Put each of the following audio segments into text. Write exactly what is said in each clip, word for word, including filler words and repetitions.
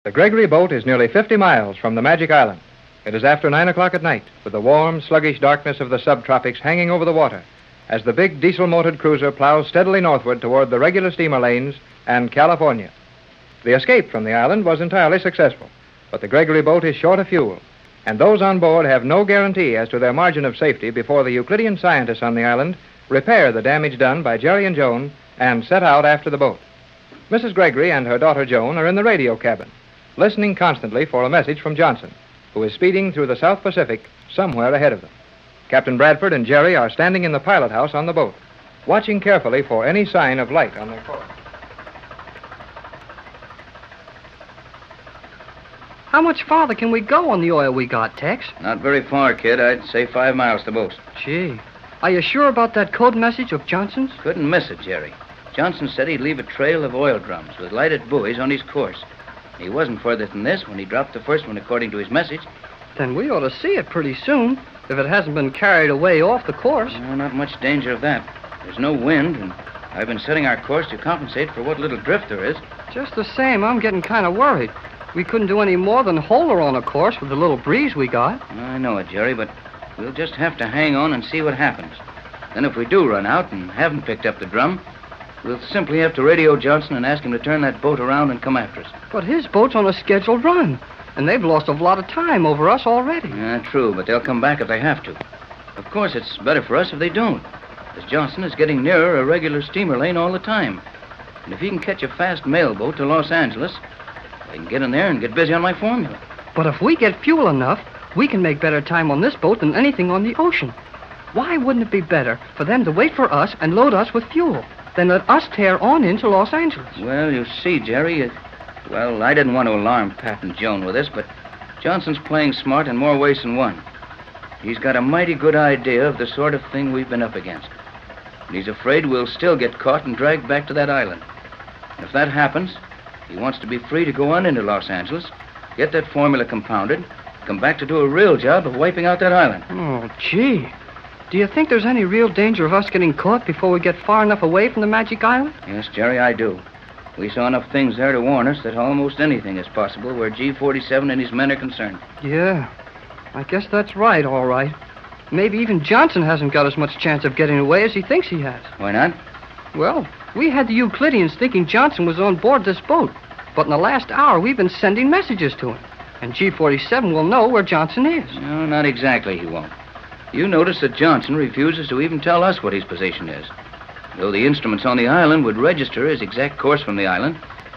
The Gregory boat is nearly fifty miles from the Magic Island. It is after nine o'clock at night, with the warm, sluggish darkness of the subtropics hanging over the water, as the big diesel-motored cruiser plows steadily northward toward the regular steamer lanes and California. The escape from the island was entirely successful, but the Gregory boat is short of fuel, and those on board have no guarantee as to their margin of safety before the Euclidean scientists on the island repair the damage done by Jerry and Joan and set out after the boat. Missus Gregory and her daughter Joan are in the radio cabin, listening constantly for a message from Johnson, who is speeding through the South Pacific somewhere ahead of them. Captain Bradford and Jerry are standing in the pilot house on the boat, watching carefully for any sign of light on their course. How much farther can we go on the oil we got, Tex? Not very far, kid. I'd say five miles to boast. Gee, are you sure about that code message of Johnson's? Couldn't miss it, Jerry. Johnson said he'd leave a trail of oil drums with lighted buoys on his course. He wasn't further than this when he dropped the first one according to his message. Then we ought to see it pretty soon, if it hasn't been carried away off the course. No, not much danger of that. There's no wind, and I've been setting our course to compensate for what little drift there is. Just the same, I'm getting kind of worried. We couldn't do any more than hold her on a course with the little breeze we got. I know it, Jerry, but we'll just have to hang on and see what happens. Then if we do run out and haven't picked up the drum, we'll simply have to radio Johnson and ask him to turn that boat around and come after us. But his boat's on a scheduled run, and they've lost a lot of time over us already. Yeah, true, but they'll come back if they have to. Of course, it's better for us if they don't, as Johnson is getting nearer a regular steamer lane all the time. And if he can catch a fast mail boat to Los Angeles, I can get in there and get busy on my formula. But if we get fuel enough, we can make better time on this boat than anything on the ocean. Why wouldn't it be better for them to wait for us and load us with fuel than let us tear on into Los Angeles? Well, you see, Jerry, it, well, I didn't want to alarm Pat and Joan with this, but Johnson's playing smart in more ways than one. He's got a mighty good idea of the sort of thing we've been up against. And he's afraid we'll still get caught and dragged back to that island. And if that happens, he wants to be free to go on into Los Angeles, get that formula compounded, come back to do a real job of wiping out that island. Oh, gee. Do you think there's any real danger of us getting caught before we get far enough away from the Magic Island? Yes, Jerry, I do. We saw enough things there to warn us that almost anything is possible where G forty-seven and his men are concerned. Yeah, I guess that's right, all right. Maybe even Johnson hasn't got as much chance of getting away as he thinks he has. Why not? Well, we had the Euclideans thinking Johnson was on board this boat, but in the last hour we've been sending messages to him, and G forty-seven will know where Johnson is. No, not exactly, he won't. You notice that Johnson refuses to even tell us what his position is. Though the instruments on the island would register his exact course from the island,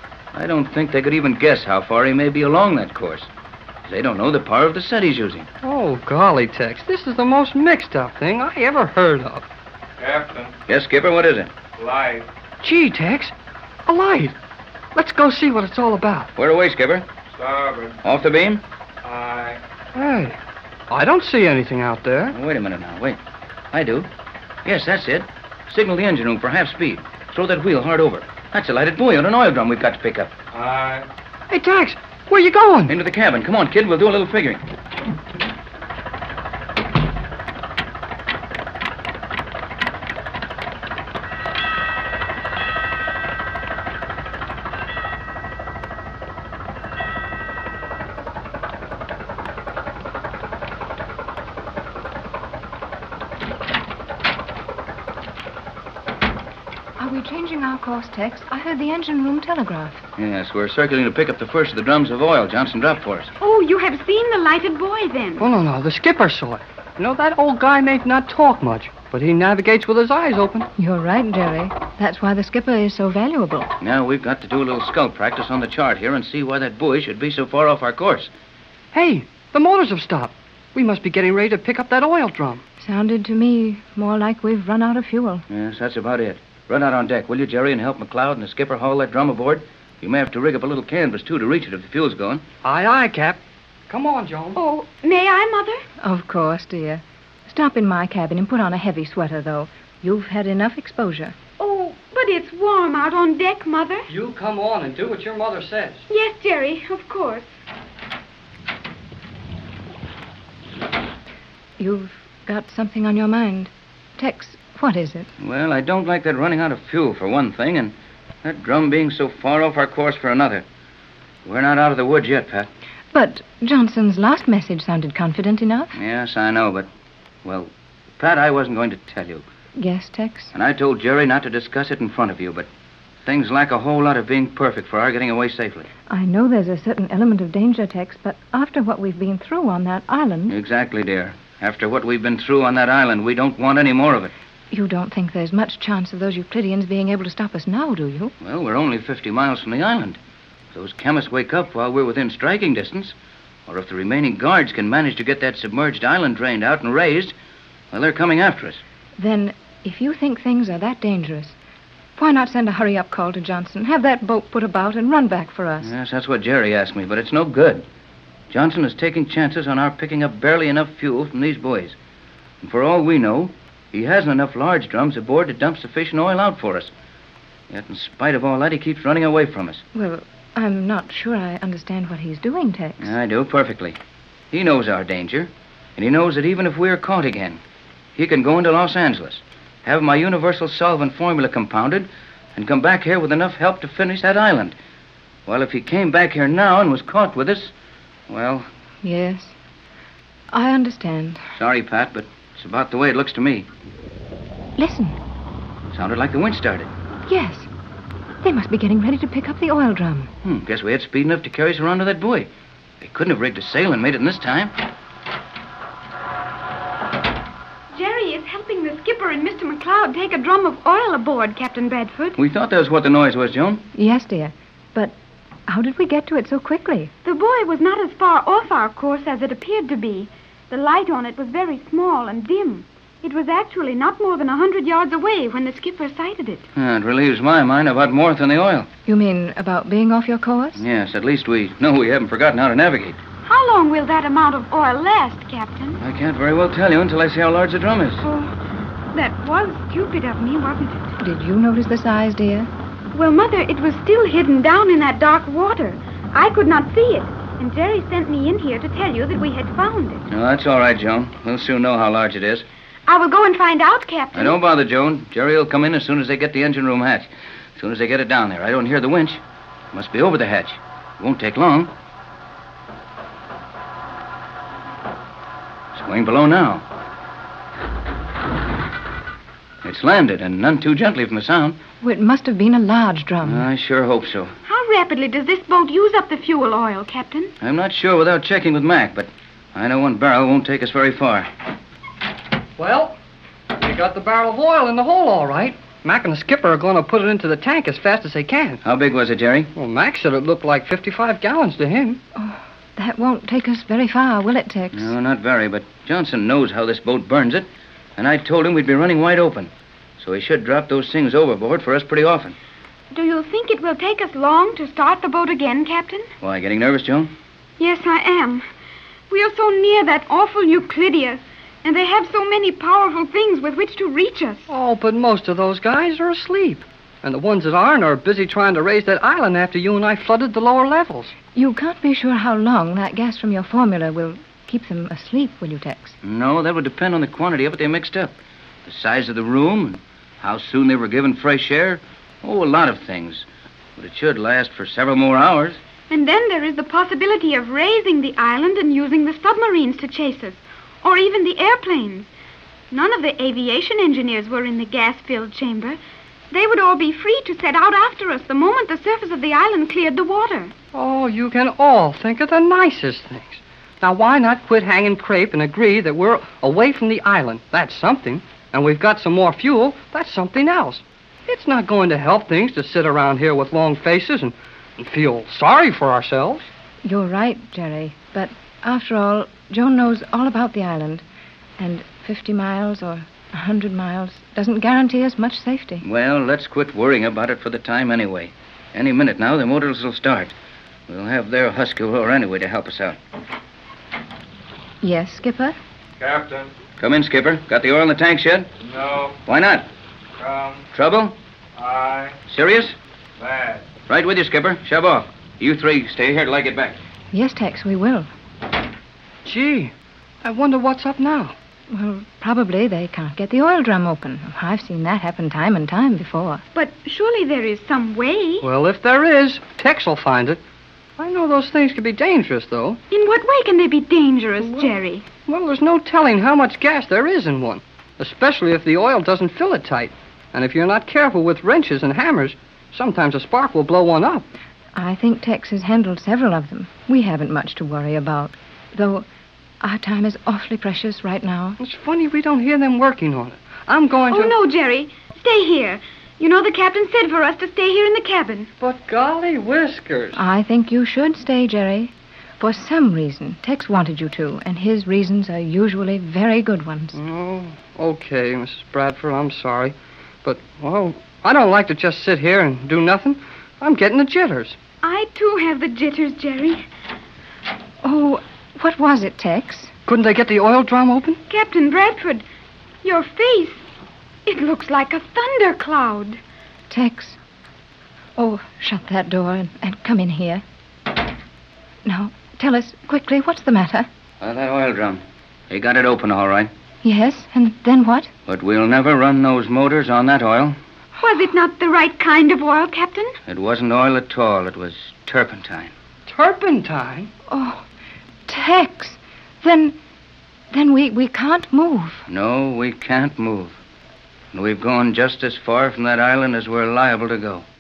I don't think they could even guess how far he may be along that course. They don't know the power of the set he's using. Oh, golly, Tex, this is the most mixed-up thing I ever heard of. Captain. Yes, Skipper, what is it? Light. Gee, Tex, a light. Let's go see what it's all about. Where away, Skipper? Starboard. Off the beam? Aye. Hey, I don't see anything out there. Oh, wait a minute now, wait. I do. Yes, that's it. Signal the engine room for half speed. Throw that wheel hard over. That's a lighted buoy on an oil drum we've got to pick up. Aye. Hey, Tex, where you going? Into the cabin. Come on, kid, we'll do a little figuring. Are we changing our course, Tex? I heard the engine room telegraph. Yes, we're circling to pick up the first of the drums of oil Johnson dropped for us. Oh, you have seen the lighted buoy, then? Oh, no, no, the skipper saw it. You know, that old guy may not talk much, but he navigates with his eyes open. You're right, Jerry. That's why the skipper is so valuable. Now we've got to do a little scout practice on the chart here and see why that buoy should be so far off our course. Hey, the motors have stopped. We must be getting ready to pick up that oil drum. Sounded to me more like we've run out of fuel. Yes, that's about it. Run out on deck, will you, Jerry, and help McLeod and the skipper haul that drum aboard? You may have to rig up a little canvas, too, to reach it if the fuel's going. Aye, aye, Cap. Come on, Joan. Oh, may I, Mother? Of course, dear. Stop in my cabin and put on a heavy sweater, though. You've had enough exposure. Oh, but it's warm out on deck, Mother. You come on and do what your mother says. Yes, Jerry, of course. You've got something on your mind. Tex, what is it? Well, I don't like that running out of fuel, for one thing, and that drum being so far off our course for another. We're not out of the woods yet, Pat. But Johnson's last message sounded confident enough. Yes, I know, but, well, Pat, I wasn't going to tell you. Yes, Tex? And I told Jerry not to discuss it in front of you, but things lack a whole lot of being perfect for our getting away safely. I know there's a certain element of danger, Tex, but after what we've been through on that island... Exactly, dear. After what we've been through on that island, we don't want any more of it. You don't think there's much chance of those Euclideans being able to stop us now, do you? Well, we're only fifty miles from the island. If those chemists wake up while we're within striking distance, or if the remaining guards can manage to get that submerged island drained out and raised, well, they're coming after us. Then, if you think things are that dangerous, why not send a hurry-up call to Johnson, have that boat put about and run back for us? Yes, that's what Jerry asked me, but it's no good. Johnson is taking chances on our picking up barely enough fuel from these buoys. And for all we know, he hasn't enough large drums aboard to dump sufficient oil out for us. Yet, in spite of all that, he keeps running away from us. Well, I'm not sure I understand what he's doing, Tex. I do, perfectly. He knows our danger, and he knows that even if we're caught again, he can go into Los Angeles, have my universal solvent formula compounded, and come back here with enough help to finish that island. Well, if he came back here now and was caught with us, well... Yes, I understand. Sorry, Pat, but it's about the way it looks to me. Listen. Sounded like the winch started. Yes. They must be getting ready to pick up the oil drum. Hmm, guess we had speed enough to carry us around to that buoy. They couldn't have rigged a sail and made it in this time. Jerry is helping the skipper and Mister McLeod take a drum of oil aboard, Captain Bradford. We thought that was what the noise was, Joan. Yes, dear. But how did we get to it so quickly? The buoy was not as far off our course as it appeared to be. The light on it was very small and dim. It was actually not more than a hundred yards away when the skipper sighted it. Uh, it relieves my mind about more than the oil. You mean about being off your course? Yes, at least we know we haven't forgotten how to navigate. How long will that amount of oil last, Captain? I can't very well tell you until I see how large the drum is. Oh, that was stupid of me, wasn't it? Did you notice the size, dear? Well, Mother, it was still hidden down in that dark water. I could not see it, and Jerry sent me in here to tell you that we had found it. No, that's all right, Joan. We'll soon know how large it is. I will go and find out, Captain. Now, don't bother, Joan. Jerry will come in as soon as they get the engine room hatch. As soon as they get it down there. I don't hear the winch. It must be over the hatch. It won't take long. It's going below now. It's landed, and none too gently from the sound. Well, it must have been a large drum. I sure hope so. How rapidly does this boat use up the fuel oil, Captain? I'm not sure without checking with Mac, but I know one barrel won't take us very far. Well, we got the barrel of oil in the hole, all right. Mac and the skipper are going to put it into the tank as fast as they can. How big was it, Jerry? Well, Mac said it looked like fifty-five gallons to him. Oh, that won't take us very far, will it, Tex? No, not very, but Johnson knows how this boat burns it, and I told him we'd be running wide open. So he should drop those things overboard for us pretty often. Do you think it will take us long to start the boat again, Captain? Why, getting nervous, Joan? Yes, I am. We are so near that awful Euclidia, and they have so many powerful things with which to reach us. Oh, but most of those guys are asleep. And the ones that aren't are busy trying to raise that island after you and I flooded the lower levels. You can't be sure how long that gas from your formula will keep them asleep, will you, Tex? No, that would depend on the quantity of it they mixed up. The size of the room, and how soon they were given fresh air. Oh, a lot of things. But it should last for several more hours. And then there is the possibility of raising the island and using the submarines to chase us, or even the airplanes. None of the aviation engineers were in the gas-filled chamber. They would all be free to set out after us the moment the surface of the island cleared the water. Oh, you can all think of the nicest things. Now, why not quit hanging crepe and agree that we're away from the island? That's something. And we've got some more fuel. That's something else. It's not going to help things to sit around here with long faces and, and feel sorry for ourselves. You're right, Jerry. But after all, Joan knows all about the island. And fifty miles or a hundred miles doesn't guarantee us much safety. Well, let's quit worrying about it for the time anyway. Any minute now, the motors will start. We'll have their husky roar anyway to help us out. Yes, Skipper? Captain. Come in, Skipper. Got the oil in the tanks yet? No. Why not? Come. Trouble? Aye. Serious? Bad. Right with you, Skipper. Shove off. You three stay here till I get back. Yes, Tex, we will. Gee, I wonder what's up now. Well, probably they can't get the oil drum open. I've seen that happen time and time before. But surely there is some way. Well, if there is, Tex will find it. I know those things can be dangerous, though. In what way can they be dangerous, Well- Jerry? Well, there's no telling how much gas there is in one, especially if the oil doesn't fill it tight. And if you're not careful with wrenches and hammers, sometimes a spark will blow one up. I think Tex has handled several of them. We haven't much to worry about. Though our time is awfully precious right now. It's funny we don't hear them working on it. I'm going Oh, to... no, Jerry. Stay here. You know the captain said for us to stay here in the cabin. But golly whiskers. I think you should stay, Jerry. For some reason, Tex wanted you to, and his reasons are usually very good ones. Oh, okay, Missus Bradford, I'm sorry. But, well, I don't like to just sit here and do nothing. I'm getting the jitters. I, too, have the jitters, Jerry. Oh, what was it, Tex? Couldn't they get the oil drum open? Captain Bradford, your face, it looks like a thundercloud. Tex. Oh, shut that door and, and come in here. Now, tell us quickly, what's the matter? Uh, that oil drum. He got it open all right. Yes, and then what? But we'll never run those motors on that oil. Was it not the right kind of oil, Captain? It wasn't oil at all. It was turpentine. Turpentine? Oh, Tex. Then, then we, we can't move. No, we can't move. And we've gone just as far from that island as we're liable to go.